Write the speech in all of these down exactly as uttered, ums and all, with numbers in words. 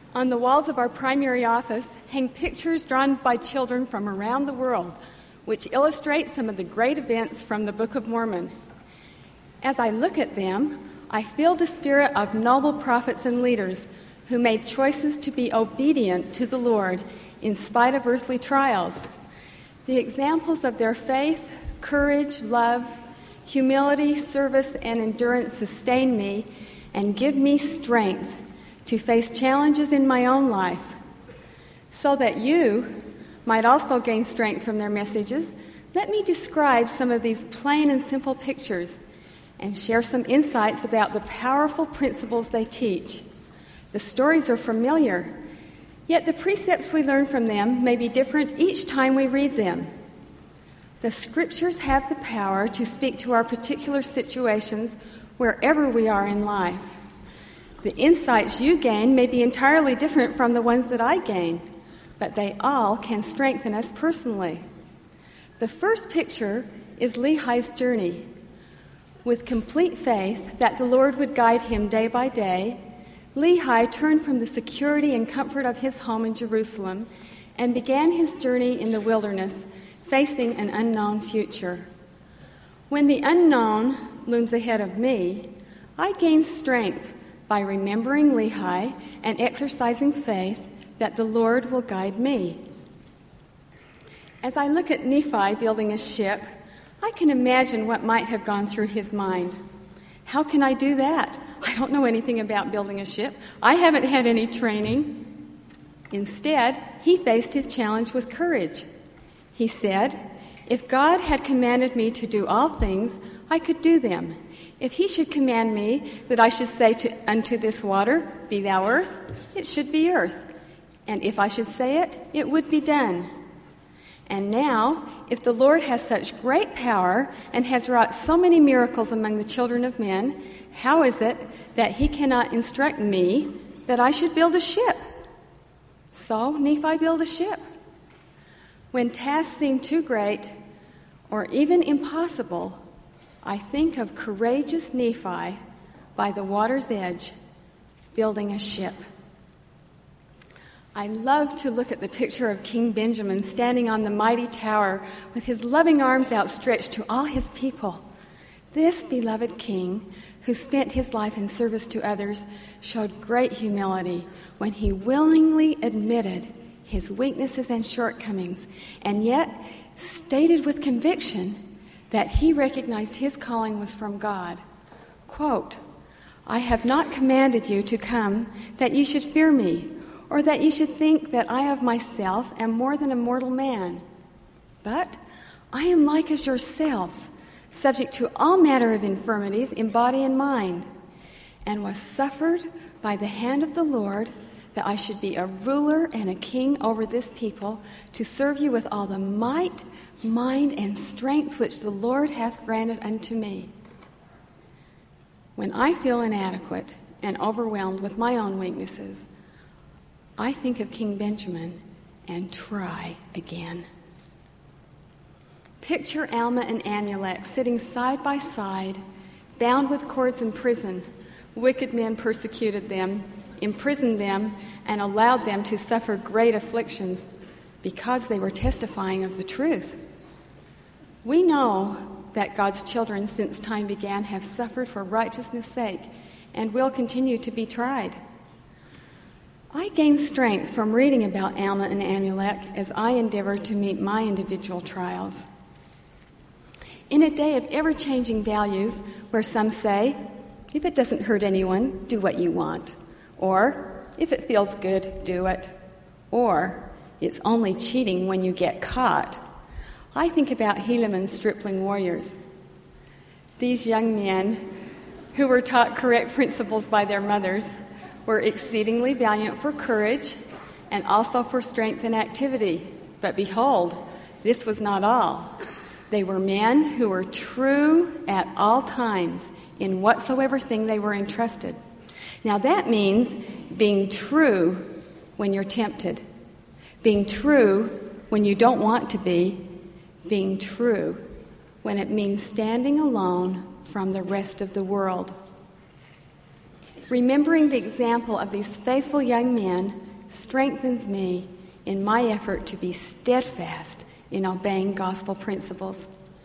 On the walls of our primary office hang pictures drawn by children from around the world, which illustrate some of the great events from the Book of Mormon. As I look at them, I feel the spirit of noble prophets and leaders who made choices to be obedient to the Lord in spite of earthly trials. The examples of their faith, courage, love, humility, service, and endurance sustain me and give me strength to face challenges in my own life. So that you might also gain strength from their messages, let me describe some of these plain and simple pictures and share some insights about the powerful principles they teach. The stories are familiar, yet the precepts we learn from them may be different each time we read them. The Scriptures have the power to speak to our particular situations wherever we are in life. The insights you gain may be entirely different from the ones that I gain, but they all can strengthen us personally. The first picture is Lehi's journey. With complete faith that the Lord would guide him day by day, Lehi turned from the security and comfort of his home in Jerusalem and began his journey in the wilderness, facing an unknown future. When the unknown looms ahead of me, I gain strength by remembering Lehi and exercising faith that the Lord will guide me. As I look at Nephi building a ship, I can imagine what might have gone through his mind. How can I do that? I don't know anything about building a ship. I haven't had any training. Instead, he faced his challenge with courage. He said, "If God had commanded me to do all things, I could do them. If he should command me that I should say to, unto this water, 'Be thou earth,' it should be earth. And if I should say it, it would be done. And now, if the Lord has such great power and has wrought so many miracles among the children of men, how is it that he cannot instruct me that I should build a ship?" So Nephi built a ship. When tasks seem too great or even impossible, I think of courageous Nephi by the water's edge, building a ship. I love to look at the picture of King Benjamin standing on the mighty tower with his loving arms outstretched to all his people. This beloved king, who spent his life in service to others, showed great humility when he willingly admitted his weaknesses and shortcomings, and yet stated with conviction that he recognized his calling was from God. Quote, "I have not commanded you to come that you should fear me, or that you should think that I of myself am more than a mortal man. But I am like as yourselves, subject to all manner of infirmities in body and mind, and was suffered by the hand of the Lord that I should be a ruler and a king over this people, to serve you with all the might, mind, and strength which the Lord hath granted unto me." When I feel inadequate and overwhelmed with my own weaknesses, I think of King Benjamin and try again. Picture Alma and Amulek sitting side by side, bound with cords in prison. Wicked men persecuted them, imprisoned them, and allowed them to suffer great afflictions because they were testifying of the truth. We know that God's children since time began have suffered for righteousness' sake and will continue to be tried. I gain strength from reading about Alma and Amulek as I endeavor to meet my individual trials. In a day of ever-changing values where some say, "If it doesn't hurt anyone, do what you want," or "If it feels good, do it," or "It's only cheating when you get caught," I think about Helaman's stripling warriors. These young men, who were taught correct principles by their mothers, were exceedingly valiant for courage and also for strength and activity. But behold, this was not all. They were men who were true at all times in whatsoever thing they were entrusted. Now that means being true when you're tempted, being true when you don't want to be, being true when it means standing alone from the rest of the world. Remembering the example of these faithful young men strengthens me in my effort to be steadfast in obeying gospel principles.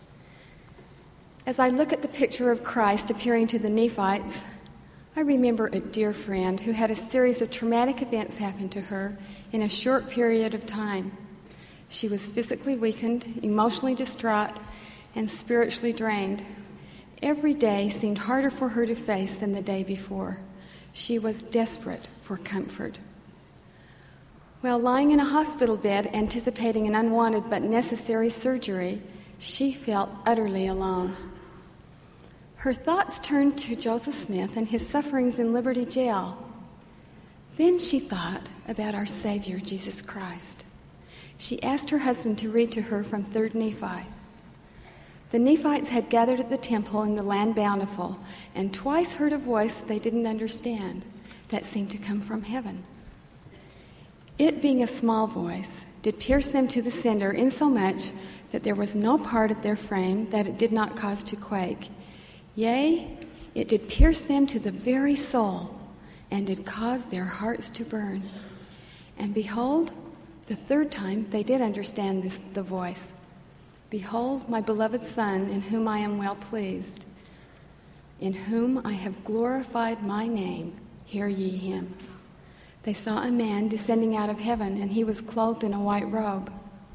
As I look at the picture of Christ appearing to the Nephites, I remember a dear friend who had a series of traumatic events happen to her in a short period of time. She was physically weakened, emotionally distraught, and spiritually drained. Every day seemed harder for her to face than the day before. She was desperate for comfort. While lying in a hospital bed anticipating an unwanted but necessary surgery, she felt utterly alone. Her thoughts turned to Joseph Smith and his sufferings in Liberty Jail. Then she thought about our Savior, Jesus Christ. She asked her husband to read to her from Third Nephi. The Nephites had gathered at the temple in the land bountiful, and twice heard a voice they didn't understand that seemed to come from heaven. It, being a small voice, did pierce them to the cinder insomuch that there was no part of their frame that it did not cause to quake. Yea, it did pierce them to the very soul, and did cause their hearts to burn. And behold, the third time they did understand this, the voice. Behold, my beloved Son, in whom I am well pleased, in whom I have glorified my name, hear ye him. They saw a man descending out of heaven, and he was clothed in a white robe.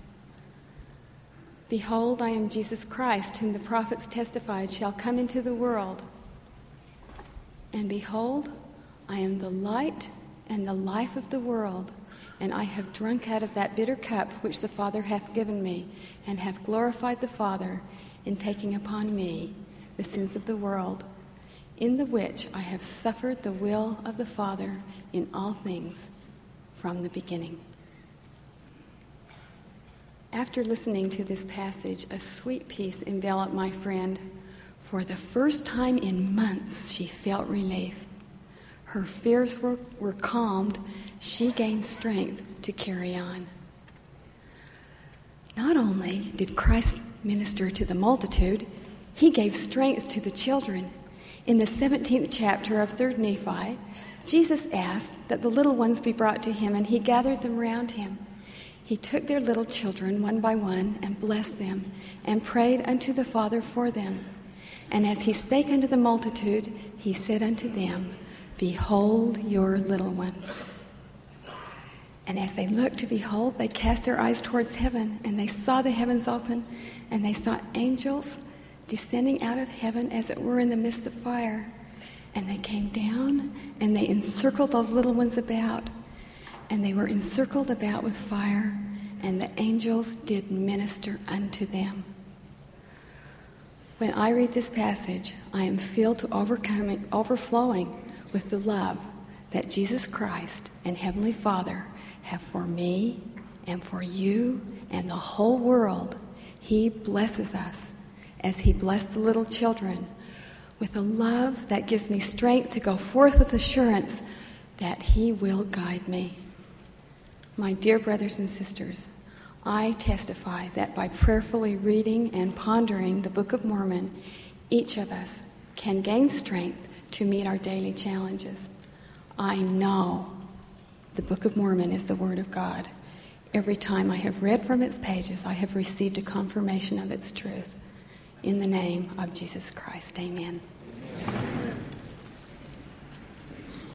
Behold, I am Jesus Christ, whom the prophets testified shall come into the world. And behold, I am the light and the life of the world, and I have drunk out of that bitter cup which the Father hath given me, and have glorified the Father in taking upon me the sins of the world, in the which I have suffered the will of the Father in all things from the beginning. After listening to this passage, a sweet peace enveloped my friend. For the first time in months, she felt relief. Her fears were, were calmed. She gained strength to carry on. Not only did Christ minister to the multitude, he gave strength to the children. In the seventeenth chapter of Third Nephi, Jesus asked that the little ones be brought to him, and he gathered them round him. He took their little children one by one and blessed them, and prayed unto the Father for them. And as he spake unto the multitude, he said unto them, Behold your little ones. And as they looked to behold, they cast their eyes towards heaven, and they saw the heavens open, and they saw angels descending out of heaven as it were in the midst of fire. And they came down, and they encircled those little ones about, and they were encircled about with fire, and the angels did minister unto them. When I read this passage, I am filled to overcoming, overflowing with the love that Jesus Christ and Heavenly Father have for me and for you and the whole world. He blesses us as he blessed the little children with a love that gives me strength to go forth with assurance that he will guide me. My dear brothers and sisters, I testify that by prayerfully reading and pondering the Book of Mormon, each of us can gain strength to meet our daily challenges. I know the Book of Mormon is the Word of God. Every time I have read from its pages, I have received a confirmation of its truth. In the name of Jesus Christ, amen.